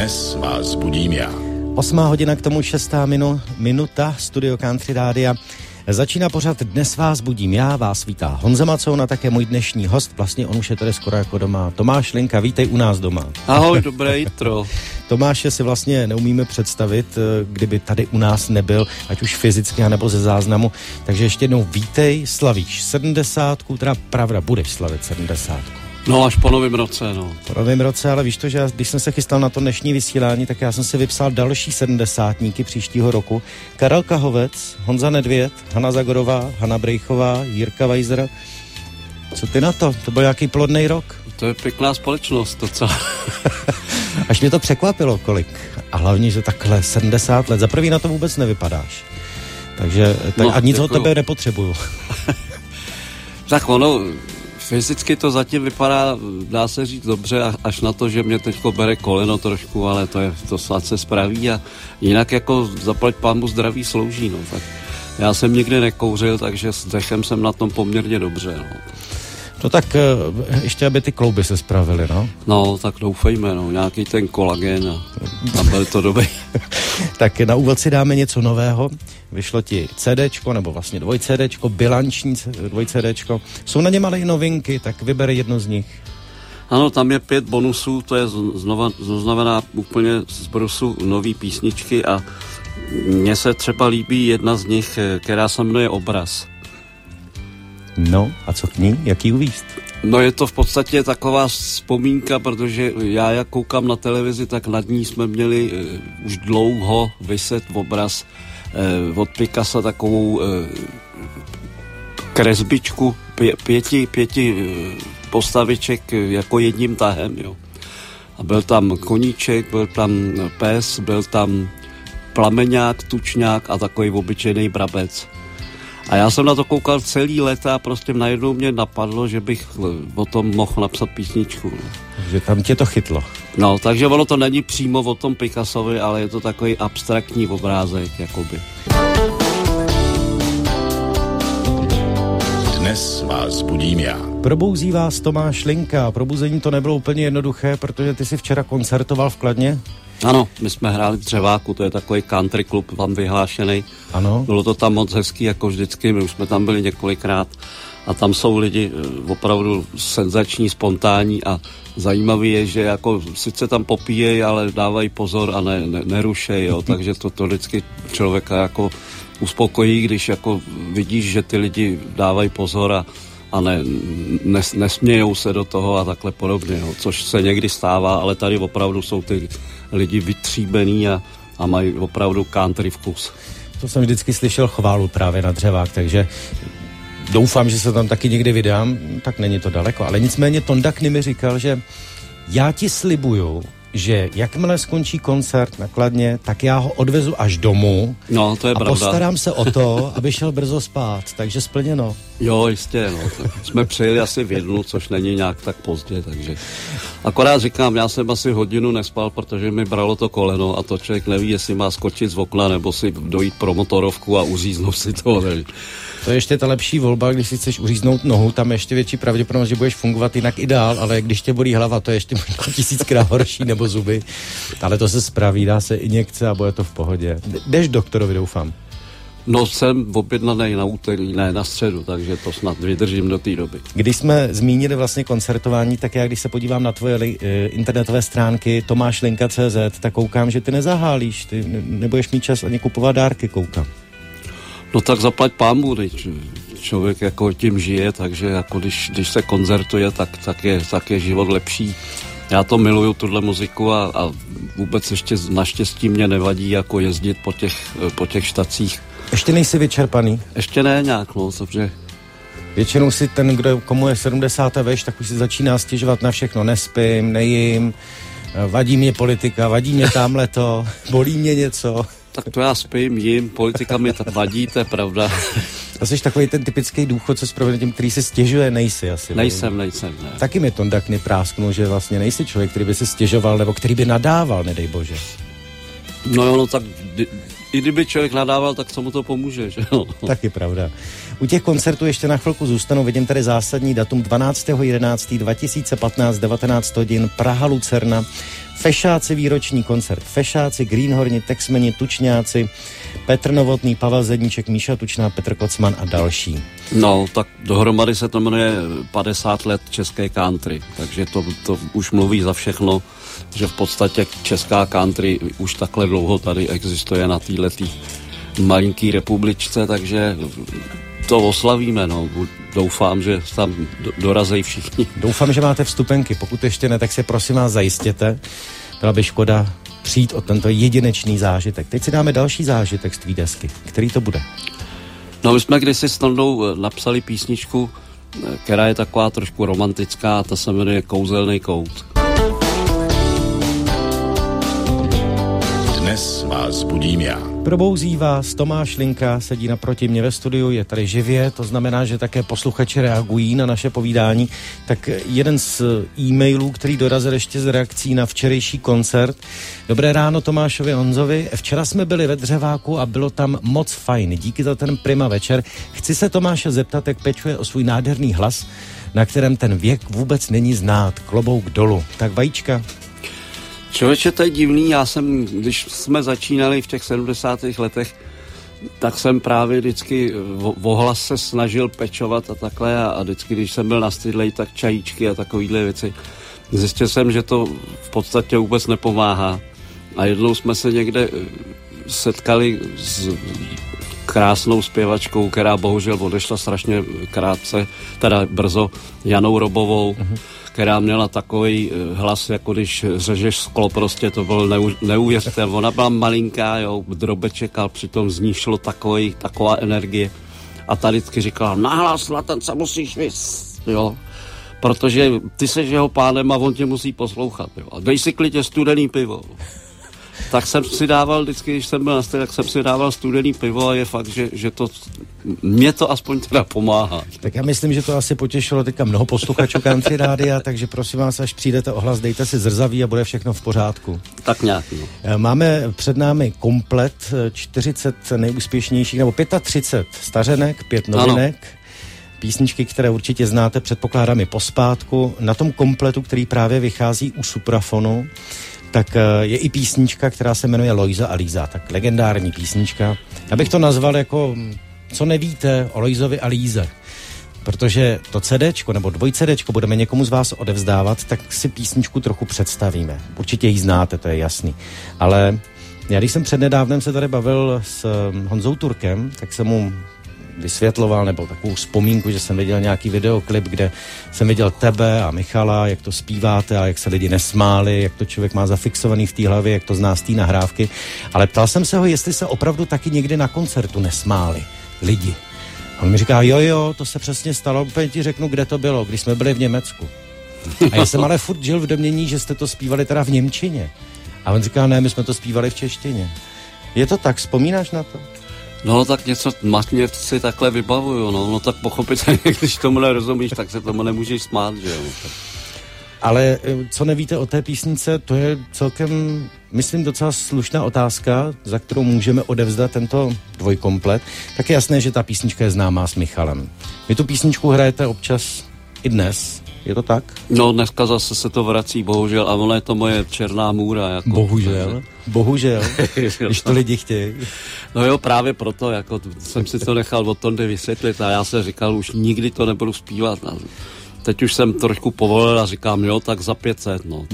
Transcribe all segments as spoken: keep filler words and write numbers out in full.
Dnes vás budím já. Osmá hodina, k tomu šestá minu, minuta, Studio Country Rádia. Začíná pořad Dnes vás budím já, vás vítá Honza Macouna, také můj dnešní host, vlastně on už je tady skoro jako doma. Tomáš Linka, vítej u nás doma. Ahoj, dobré jitro. Tomáše si vlastně neumíme představit, kdyby tady u nás nebyl, ať už fyzicky, anebo ze záznamu. Takže ještě jednou vítej, slavíš sedmdesátku, teda pravda, budeš slavit sedmdesátku. No, až po novém roce, no. Po novém roce, ale víš to, že já, když jsem se chystal na to dnešní vysílání, tak já jsem si vypsal další sedmdesátníky příštího roku. Karel Kahovec, Honza Nedvěd, Hana Zagorová, Hana Brejchová, Jirka Weiser. Co ty na to? To byl nějaký plodný rok? To je pěkná společnost, to co? Až mě to překvapilo, kolik. A hlavně, že takhle sedmdesát let. Za prvý na to vůbec nevypadáš. Takže tak, no, a nic od tebe nepotřebuju. Tak ono... Fyzicky to zatím vypadá, dá se říct dobře, až na to, že mě teďko bere koleno trošku, ale to je, to snad se spraví a jinak jako zaplať pánbu zdraví slouží, no, tak já jsem nikdy nekouřil, takže s dechem jsem na tom poměrně dobře, no. No tak ještě, aby ty klouby se spravily, no. No, tak doufejme, no, nějaký ten kolagen a, a byl to dobrý. Tak na úvod si dáme něco nového. Vyšlo ti CDčko, nebo vlastně dvojcédéčko, bilanční dvojcédéčko. Jsou na ně malé novinky, tak vyber jedno z nich. Ano, tam je pět bonusů, to je znova, znamená úplně z brusu nový písničky a mně se třeba líbí jedna z nich, která se jmenuje Obraz. No, a co k ní? Jak ji uvíct? No je to v podstatě taková vzpomínka, protože já jak koukám na televizi, tak nad ní jsme měli uh, už dlouho vyset obraz uh, od Picassa, takovou uh, kresbičku pě, pěti, pěti uh, postaviček uh, jako jedním tahem, jo. A byl tam koníček, byl tam pes, byl tam plameňák, tučňák a takový obyčejný brabec. A já jsem na to koukal celý léta a prostě najednou mě napadlo, že bych o tom mohl napsat písničku. No. Že tam tě to chytlo. No, takže ono to není přímo o tom Picassovi, ale je to takový abstraktní obrázek, jakoby. Dnes vás budím já. Probouzí vás Tomáš Linka. Probuzení to nebylo úplně jednoduché, protože ty si včera koncertoval v Kladně. Ano, my jsme hráli v Dřeváku, to je takový country klub tam vyhlášený. Ano. Bylo to tam moc hezký, jako vždycky, my už jsme tam byli několikrát a tam jsou lidi opravdu senzační, spontánní a zajímavý je, že jako sice tam popíjejí, ale dávají pozor a ne, ne, nerušej, jo, takže to, to vždycky člověka jako uspokojí, když jako vidíš, že ty lidi dávají pozor a a ne, nes, nesmějou se do toho a takhle podobně, jo, což se někdy stává, ale tady opravdu jsou ty lidi vytříbený a, a mají opravdu country vkus. To jsem vždycky slyšel chválu právě na Dřevák, takže doufám, že se tam taky někdy vydám, tak není to daleko, ale nicméně Tonda Kny mi říkal, že já ti slibuju, že jakmile skončí koncert na Kladně, tak já ho odvezu až domů. No, to je a pravda. postarám se o to, aby šel brzo spát, takže splněno. Jo, jistě, no. Tak jsme přijeli asi v jednu, což není nějak tak pozdě, takže... Akorát říkám, já jsem asi hodinu nespal, protože mi bralo to koleno a to člověk neví, jestli má skočit z okna, nebo si dojít pro motorovku a uříznout si to. Ne? To je ještě ta lepší volba, když si chceš uříznout nohu, tam je ještě větší pravděpodobnost, že budeš fungovat jinak i dál, ale když tě bolí hlava, to je ještě tisíckrát horší, nebo zuby. Ale to se spraví, dá se injekce a bude to v pohodě. Jdeš doktorovi, doufám. No, jsem objednaný na úterý, ne na středu, takže to snad vydržím do té doby. Když jsme zmínili vlastně koncertování, tak já když se podívám na tvoje li, eh, internetové stránky tomáš linka tečka cé zet, tak koukám, že ty nezahálíš, ty nebudeš mít čas ani kupovat dárky, koukám. No tak zaplať pánbu, teď člověk jako tím žije, takže jako když, když se koncertuje, tak, tak, je, tak je život lepší. Já to miluju, tuhle muziku a, a vůbec ještě naštěstí mě nevadí jako jezdit po těch, po těch štacích. Ještě nejsi vyčerpaný? Ještě ne nějak, no, protože... Většinou si ten, kdo, komu je sedmdesát veš, tak už si začíná stěžovat na všechno. Nespím, nejím, vadí mě politika, vadí mě tamhleto, bolí mě něco. Tak to já spím, jim, politika mi tak vadí, to je pravda. To jsi takový ten typický důchodce s provedetím, který se stěžuje, nejsi asi. Nejsem, nejsem, ne. Taky mi Tonda Kny prásknul, že vlastně nejsi člověk, který by se stěžoval, nebo který by nadával, nedej bože. No jo, no tak i kdyby člověk nadával, tak co mu to pomůže, že jo? Taky pravda. U těch koncertů ještě na chvilku zůstanu, vidím tady zásadní datum dvanáctého jedenáctého dva tisíce patnáct, devatenáct hodin, Praha, Lucerna, Fešáci výroční koncert, Fešáci, Greenhorni, Texmeni, Tučňáci, Petr Novotný, Pavel Zedníček, Míša Tučná, Petr Kocman a další. No, tak dohromady se to jmenuje padesát let české country, takže to, to už mluví za všechno, že v podstatě česká country už takhle dlouho tady existuje na této malinký republičce, takže to oslavíme, no. Doufám, že tam dorazí všichni. Doufám, že máte vstupenky, pokud ještě ne, tak se prosím vás zajistěte. Byla by škoda přijít o tento jedinečný zážitek. Teď si dáme další zážitek z tvý desky. Který to bude? No, my jsme kdysi s Tondou napsali písničku, která je taková trošku romantická, ta se jmenuje Kouzelný kout. Dnes vás budím já. Probouzí vás Tomáš Linka, sedí naproti mě ve studiu, je tady živě, to znamená, že také posluchači reagují na naše povídání. Tak jeden z e-mailů, který dorazil ještě z reakcí na včerejší koncert. Dobré ráno Tomášovi Honzovi. Včera jsme byli ve Dřeváku a bylo tam moc fajn. Díky za ten prima večer. Chci se Tomáše zeptat, jak pečuje o svůj nádherný hlas, na kterém ten věk vůbec není znát. Klobouk dolů. Tak vajíčka. Člověče, to je divný, já jsem, když jsme začínali v těch sedmdesátých letech, tak jsem právě vždycky o hlas se snažil pečovat a takhle a, a vždycky, když jsem byl nastydlej, tak čajíčky a takovýhle věci. Zjistil jsem, že to v podstatě vůbec nepomáhá a jednou jsme se někde setkali s krásnou zpěvačkou, která bohužel odešla strašně krátce, teda brzo, Janou Robovou, uh-huh. která měla takový hlas, jako když řežeš sklo, prostě to bylo neu, neuvěřitelné. Ona byla malinká, jo, drobeček, ale přitom z ní šlo takový, taková energie. A tady vždycky říkala, nahlas, Latence, musíš vys, jo, protože ty seš jeho pánem a on tě musí poslouchat, jo. A dej si klidně studený pivo. Tak jsem si dával, vždycky, když jsem byl na stejně, tak jsem si dával studený pivo a je fakt, že, že to, mě to aspoň teda pomáhá. Tak já myslím, že to asi potěšilo teďka mnoho posluchačů Country Rádia, takže prosím vás, až přijdete ohlas, dejte si zrzaví a bude všechno v pořádku. Tak nějak, no. Máme před námi komplet čtyřicet nejúspěšnějších, nebo třicet pět stařenek, pět novinek. Ano. Písničky, které určitě znáte, předpokládám i pospátku. Na tom kompletu, který právě vychází u Suprafonu, tak je i písnička, která se jmenuje Lojza a Líza, tak legendární písnička. Já bych to nazval jako, co nevíte o Lojzovi a Líze. Protože to CDčko nebo dvojcedečko budeme někomu z vás odevzdávat, tak si písničku trochu představíme. Určitě ji znáte, to je jasný. Ale já když jsem přednedávnem se tady bavil s Honzou Turkem, tak jsem mu vysvětloval, nebo takovou vzpomínku, že jsem viděl nějaký videoklip, kde jsem viděl tebe a Michala, jak to zpíváte a jak se lidi nesmáli, jak to člověk má zafixovaný v té hlavě, jak to zná z té nahrávky. Ale ptal jsem se ho, jestli se opravdu taky někdy na koncertu nesmáli lidi. A on mi říká, jo, jo, to se přesně stalo, úplně ti řeknu, kde to bylo, když jsme byli v Německu. A já jsem ale furt žil v domnění, že jste to zpívali teda v němčině. A on říká, ne, my jsme to zpívali v češtině. Je to tak, vzpomínáš na to? No tak něco matně si takhle vybavuju, no, no tak pochopitelně, když tomu nerozumíš, tak se tomu nemůžeš smát, že jo. Ale co nevíte o té písnice, to je celkem, myslím, docela slušná otázka, za kterou můžeme odevzdat tento dvojkomplet. Tak je jasné, že ta písnička je známá s Michalem. Vy tu písničku hrajete občas i dnes, je to tak? No dneska zase se to vrací, bohužel, a ona je to moje černá můra. Jako, bohužel, bohužel, když to lidi chtějí. No jo, právě proto, jako jsem si to nechal od Tondy vysvětlit a já se říkal, už nikdy to nebudu zpívat. Teď už jsem trošku povolil a říkám, jo, tak za pět set, no.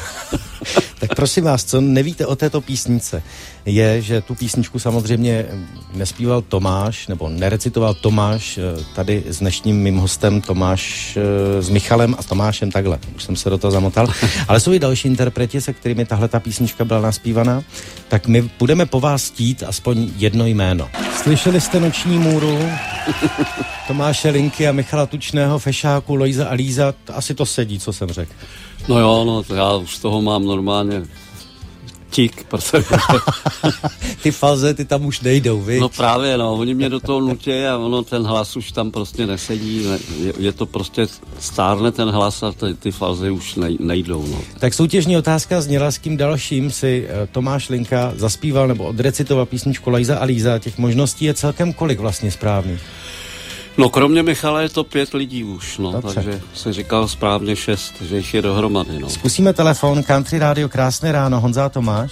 Tak prosím vás, co nevíte o této písnice, je, že tu písničku samozřejmě nespíval Tomáš, nebo nerecitoval Tomáš, tady s dnešním mým hostem Tomáš s Michalem a s Tomášem takhle. Už jsem se do toho zamotal. Ale jsou i další interpreti, se kterými tahle ta písnička byla naspívaná. Tak my budeme po vás chtít aspoň jedno jméno. Slyšeli jste Noční můru? Tomáše Linky a Michala Tučného, Fešáku, Lojza a Líza, asi to sedí, co jsem řekl. No jo, no, já už toho mám normálně butík, protože... Ty falzety tam už nejdou, viď? No právě, no, oni mě do toho nutí a ono, ten hlas už tam prostě nesedí, ne, je, je to prostě, stárne ten hlas a ty, ty falze už nej, nejdou, no. Tak soutěžní otázka zněla, s kým dalším si Tomáš Linka zaspíval nebo odrecitoval písničku Lajza a Líza, těch možností je celkem kolik vlastně správných? No kromě Michala je to pět lidí už, no, Dobře. Takže se říkal správně šest, že jich je dohromady, no. Zkusíme telefon, Country Radio, krásné ráno, Honza a Tomáš.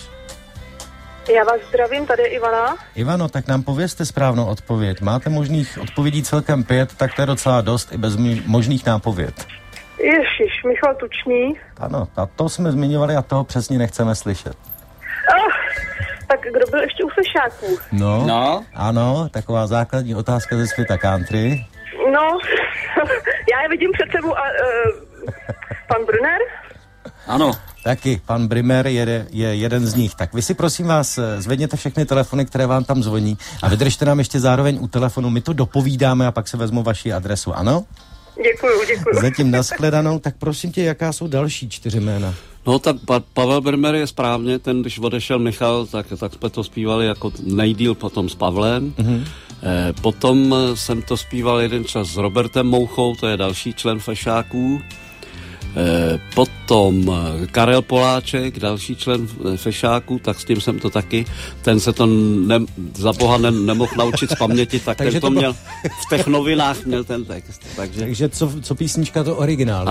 Já vás zdravím, tady je Ivana. Ivano, tak nám povězte správnou odpověď. Máte možných odpovědí celkem pět, tak to je docela dost i bez možných nápověd. Ježiš, Michal Tučný. Ano, a to jsme zmiňovali a toho přesně nechceme slyšet. Ah, tak kdo byl ještě u fešáků? No, No. Ano, taková základní otázka ze světa country. No, já je vidím před sebou a uh, pan Brunner? Ano. Taky, pan Brimmer je, je jeden z nich. Tak vy si prosím vás zvedněte všechny telefony, které vám tam zvoní a vydržte nám ještě zároveň u telefonu. My to dopovídáme a pak se vezmu vaši adresu, ano? Děkuju, děkuju. Zatím nashledanou, tak prosím tě, jaká jsou další čtyři jména? No tak pa- Pavel Brmer je správně, ten, když odešel Michal, tak, tak jsme to zpívali jako nejdýl potom s Pavlem. Mm-hmm. E, potom jsem to zpíval jeden čas s Robertem Mouchou, to je další člen fešáků. E, potom Karel Poláček, další člen fešáků, tak s tím jsem to taky. Ten se to ne, za boha ne, nemohl naučit z paměti, tak ten to, to měl v těch novinách měl ten text. Takže, takže co, co písnička, to originál.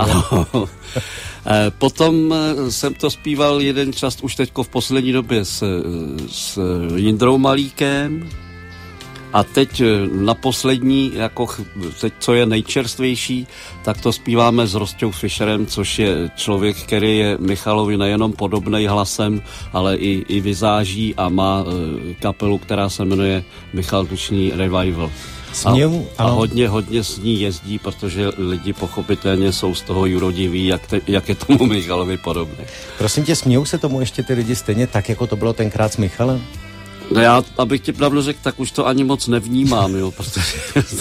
e, potom jsem to zpíval jeden čas už teďko v poslední době s, s Jindrou Malíkem. A teď na poslední, jako teď, co je nejčerstvější, tak to zpíváme s Rostou Fischerem, což je člověk, který je Michalovi nejenom podobnej hlasem, ale i, i vizáží a má e, kapelu, která se jmenuje Michal Tučný Revival. Směvu, a, a hodně, hodně s ní jezdí, protože lidi pochopitelně jsou z toho jurodiví, jak, te, jak je tomu Michalovi podobný. Prosím tě, smějou se tomu ještě ty lidi stejně tak, jako to bylo tenkrát s Michalem? No já, abych ti pravdu řekl, tak už to ani moc nevnímám, jo, protože...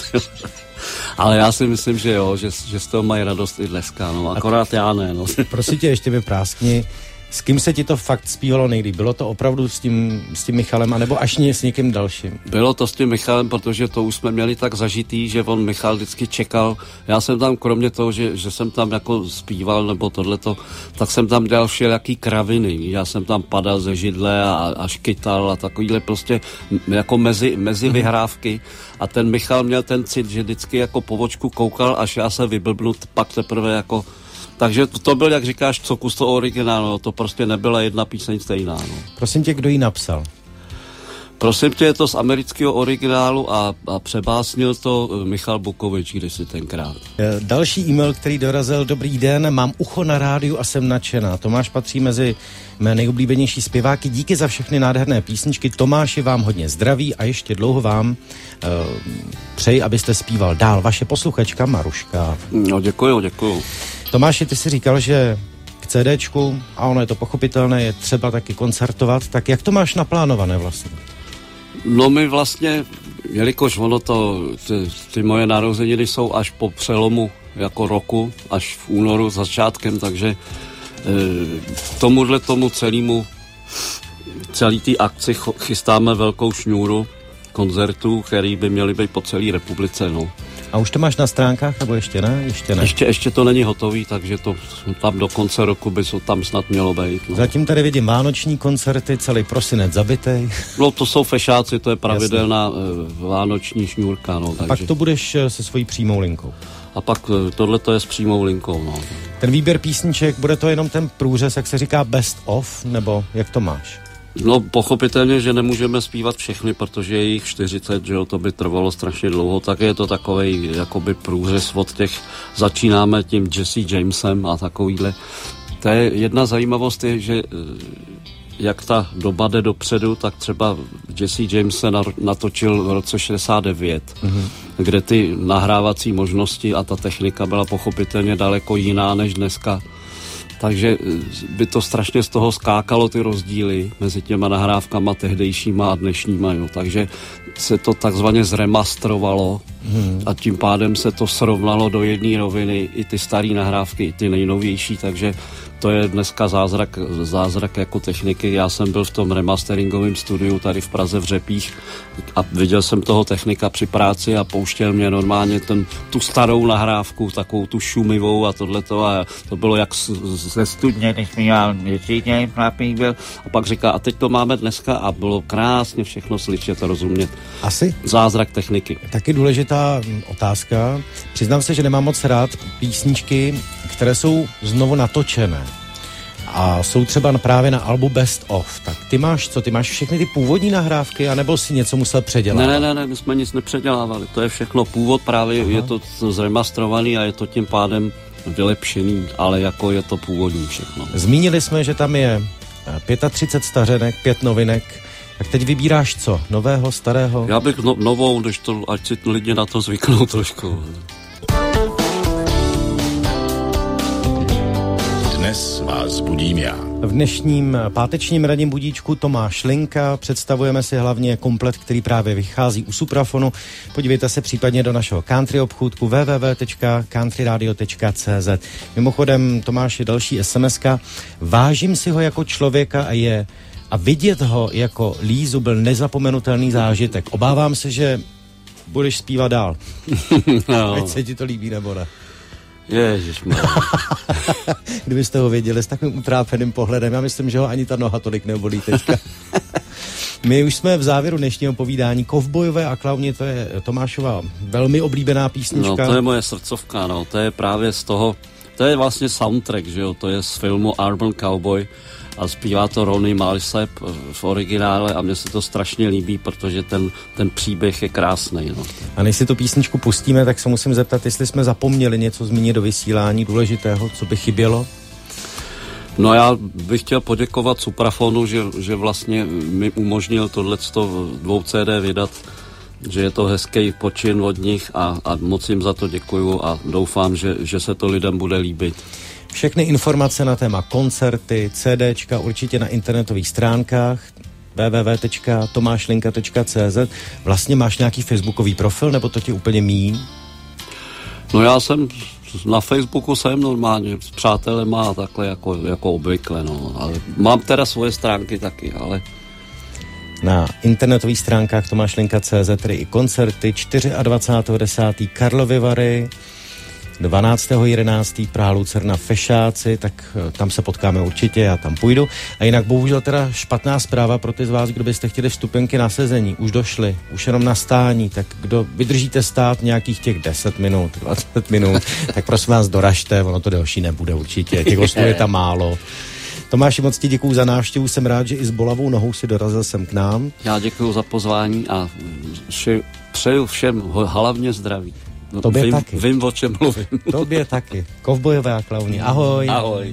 Ale já si myslím, že jo, že, že z toho mají radost i dneska, no, akorát já ne, no. Prosím tě, ještě mi práskni, s kým se ti to fakt zpívalo nejlíp? Bylo to opravdu s tím, s tím Michalem, anebo až s někým dalším? Bylo to s tím Michalem, protože to už jsme měli tak zažitý, že on Michal vždycky čekal. Já jsem tam, kromě toho, že, že jsem tam jako zpíval, nebo tohleto, tak jsem tam dělal všelijaký kraviny. Já jsem tam padal ze židle a, a škytal a takovýhle prostě jako mezi, mezi vyhrávky. A ten Michal měl ten cit, že vždycky jako po vočku koukal, až já se vyblbnu, pak teprve jako... Takže to, to byl, jak říkáš, co kus toho originálu, to prostě nebyla jedna píseň stejná. No. Prosím tě, kdo ji napsal? Prosím tě, je to z amerického originálu a, a přebásnil to Michal Bukovič kdysi tenkrát. Další e-mail, který dorazil: dobrý den, mám ucho na rádiu a jsem nadšená. Tomáš patří mezi mé nejoblíbenější zpěváky. Díky za všechny nádherné písničky. Tomáši, vám hodně zdraví a ještě dlouho vám uh, přeji, abyste zpíval dál. Vaše posluchačka Maruška. No, děkuju, děkuju. Tomáši, ty jsi říkal, že k CDčku, a ono je to pochopitelné, je třeba taky koncertovat. Tak jak to máš naplánované vlastně? No my vlastně, jelikož ono to, ty, ty moje narozeniny jsou až po přelomu jako roku, až v únoru začátkem, takže e, tomuhle tomu celému, celý té akci chystáme velkou šňůru koncertů, který by měly být po celé republice, no. A už to máš na stránkách, nebo ještě ne? Ještě ne. Ještě, ještě to není hotový, takže to tam do konce roku by to tam snad mělo být. No. Zatím tady vidím vánoční koncerty, celý prosinec zabitej. No to jsou fešáci, to je pravidelná uh, vánoční šňůrka. No, a takže... pak to budeš se svojí přímou linkou. A pak uh, tohle to je s přímou linkou. No. Ten výběr písniček, bude to jenom ten průřez, jak se říká best of, nebo jak to máš? No pochopitelně, že nemůžeme zpívat všechny, protože je jich čtyřicet, že jo, to by trvalo strašně dlouho, tak je to takovej jakoby průřez od těch, začínáme tím Jesse Jamesem a takovýhle. To je jedna zajímavost, je, že jak ta doba jde dopředu, tak třeba Jesse James se natočil v roce šedesát devět, mm-hmm. kde ty nahrávací možnosti a ta technika byla pochopitelně daleko jiná než dneska. Takže by to strašně z toho skákalo ty rozdíly mezi těma nahrávkama tehdejšíma a dnešníma. Jo. Takže se to takzvaně zremastrovalo hmm. a tím pádem se to srovnalo do jedné roviny, i ty staré nahrávky, i ty nejnovější, takže to je dneska zázrak, zázrak jako techniky. Já jsem byl v tom remasteringovém studiu tady v Praze v Řepích a viděl jsem toho technika při práci a pouštěl mě normálně ten, tu starou nahrávku, takovou tu šumivou a tohleto a to bylo jak ze studně, než mi já měsíčně byl a pak říká, a teď to máme dneska a bylo krásně všechno slyšet a rozumět. Asi? Zázrak techniky. Taky důležitá otázka. Přiznám se, že nemám moc rád písničky, které jsou znovu natočené a jsou třeba právě na albu Best Of. Tak ty máš co? Ty máš všechny ty původní nahrávky, anebo si něco musel předělat? Ne, ne, ne, ne, my jsme nic nepředělávali. To je všechno původ, právě Aha. je to zremastrovaný a je to tím pádem vylepšený, ale jako je to původní všechno. Zmínili jsme, že tam je třicet pět stařenek, pět novinek. Tak teď vybíráš co? Nového, starého? Já bych no, novou, když to, ať si lidi na to zvyknou trošku. Dnes vás budím já. V dnešním pátečním ranním budíčku Tomáš Linka. Představujeme si hlavně komplet, který právě vychází u Suprafonu. Podívejte se případně do našeho country obchůdku w w w tečka country radio tečka c z. Mimochodem, Tomáš, je další es em eska. Vážím si ho jako člověka a je a vidět ho jako Lízu byl nezapomenutelný zážitek. Obávám se, že budeš zpívat dál. No. Ať se ti to líbí, nebo ne? Ježišmarja. Kdybyste ho věděli s takovým utrápeným pohledem, já myslím, že ho ani ta noha tolik nebolí teďka. My už jsme v závěru dnešního povídání. Kovbojové a klauni, to je Tomášova velmi oblíbená písnička. No, to je moje srdcovka, no. To je právě z toho, to je vlastně soundtrack, že jo, to je z filmu Urban Cowboy a zpívá to Ronnie Milsap v originále a mně se to strašně líbí, protože ten, ten příběh je krásný. No. A než si tu písničku pustíme, tak se musím zeptat, jestli jsme zapomněli něco zmínit do vysílání důležitého, co by chybělo? No já bych chtěl poděkovat Suprafonu, že, že vlastně mi umožnil tohleto dvou cé dé vydat, že je to hezký počin od nich a, a moc jim za to děkuju a doufám, že, že se to lidem bude líbit. Všechny informace na téma koncerty, CDčka určitě na internetových stránkách w w w tečka tomášlinka tečka c z. Vlastně máš nějaký facebookový profil, nebo to ti úplně míň? No já jsem na Facebooku jsem normálně s přátelema a takhle jako, jako obvykle, no. Ale mám teda svoje stránky taky, ale... Na internetových stránkách tomášlinka tečka c z tedy i koncerty dvacátého čtvrtého desátého Karlovy Vary, dvanáctého jedenáctého Praha Lucerna Fešáci, tak tam se potkáme určitě, já tam půjdu. A jinak bohužel teda špatná zpráva pro ty z vás, kdo byste chtěli vstupenky na sezení, už došly, už jenom na stání, tak kdo vydržíte stát nějakých těch deset minut, dvacet minut, tak prosím vás doražte, ono to delší nebude určitě, těch hostů je tam málo. Tomáši, moc ti děkuju za návštěvu, jsem rád, že i s bolavou nohou si dorazil sem k nám. Já děkuju za pozvání a vše, přeju všem hlavně zdraví. Tobě vím, taky. Vím, o čem mluvím. Tobě taky. Kovbojové a klauni. Ahoj. Ahoj.